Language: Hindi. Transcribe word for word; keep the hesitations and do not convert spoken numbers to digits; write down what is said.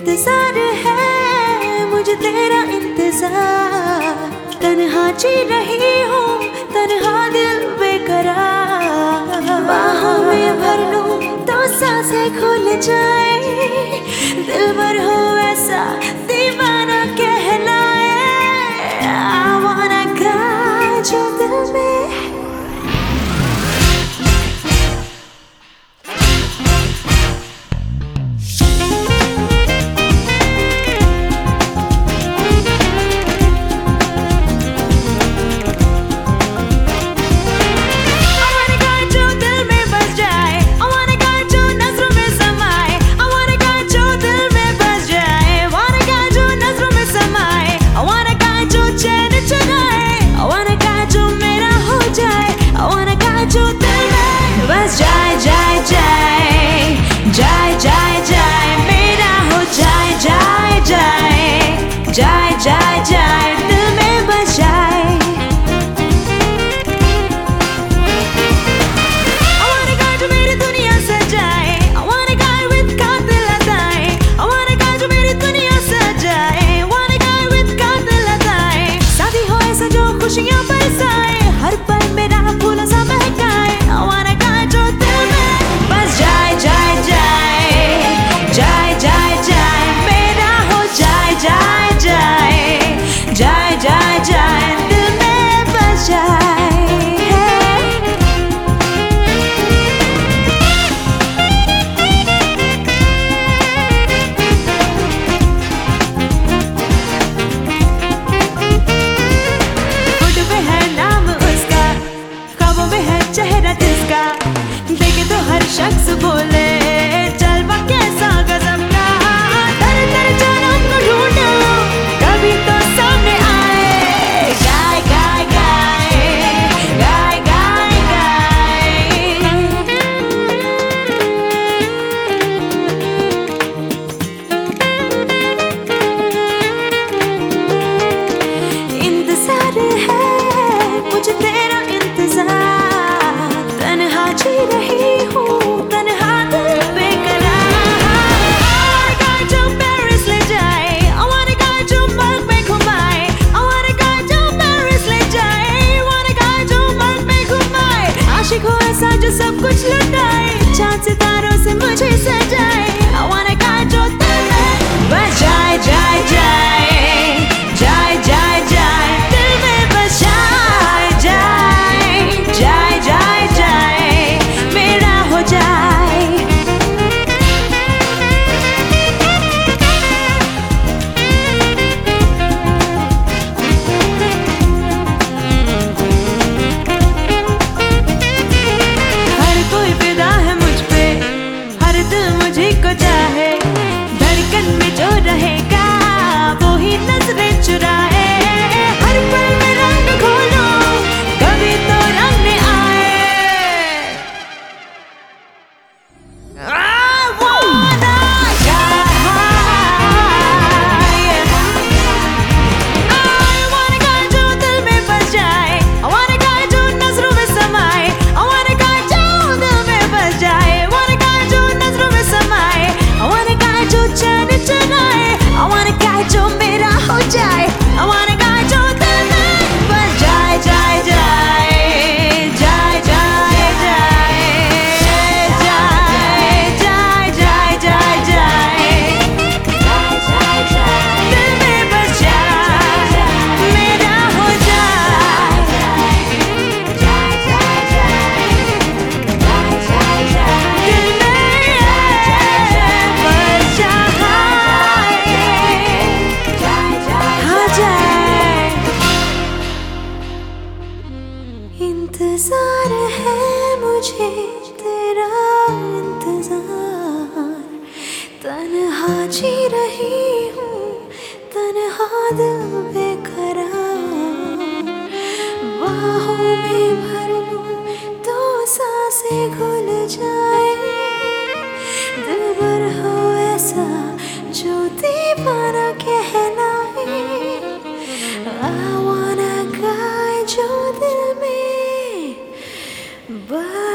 इंतजार है मुझे तेरा इंतजार, तन्हा जी रही हूँ तन्हा दिल बेकरार। बाहों में भर लूं तो सांसें खुल जाए, दिल भर हो ऐसा दीवाना कहलाए। I wanna guide you दिल में। जाए जाए जाए दिल में बस जाए। I want a guy जो मेरी दुनिया सजाए, I want a guy with कातिल अदाएं, I want a guy जो मेरी दुनिया सजाए, I want a guy with कातिल अदाएं। शादी हो ऐसा जो खुशियाँ बरसाए, हर पल मेरा फूलों सा महकाए। I want a guy जो दिल में बस जाए जाए जाए जाए जाए जाए मेरा हो जाए जाए जाए जाए जाए दिल में बस जाए। होठ पे है नाम उसका, ख्वाबों में है चेहरा जिसका, देखे तो हर शख्स बोले जलवा कैसा गजब का। तर तर जानम को ढूंढो कभी तो सामने आए, गाय गाय गाय गाय गाय गाय। इंतजार है मुझे तेरा इंतजार, तन्हा जी रही हूँ तन्हा दिल बेकरार। I want a guy जो पेरिस ले जाए, I want a guy जो मर्ग में घुमाए, I want a guy जो पेरिस ले जाए, I want a guy जो मर्ग में घुमाए। आशिक हो ऐसा जो सब कुछ लुटाए, चांद सितारों से मुझे सजाए। I want a guy जो दिल में बस जाए जाए जाए जाए जाए जाए दिल में बस जाए जाए जाए जाए जाए मेरा हो जाए। हर कोई फिदा है मुझ पे, हर दिल मुझे को चाहे, धड़कन में जो रहेगा वो ही नजरें चुराए। हर पल में रंग खोलो कभी तो रंग में आए। I wanna guy, I want a guy जो दिल में बस जाए, I want a guy जो नजरों में समाए, I want a guy जो दिल में बस जाए, I want a guy जो नजरों में समाए, I want a guy जो चैन चुराए, I want a guy जो मेरा हो जाए, I want a guy जो दिल में बस जाए जाए जाए जाए जाए जाए जाए जाए जाए जाए जाए दिल में बस जाए मेरा हो जाए। दिल में बस जाए हो जाए। इंतजार है मुझे तेरा इंतजार, तन्हा जी रही हूँ तन्हा दिल बेकरार। बाहों में भर लूं तो सांसें घुल जाए, दिल भर हो ऐसा जो दीवाना कहलाए। I wanna guide जो दिल में बस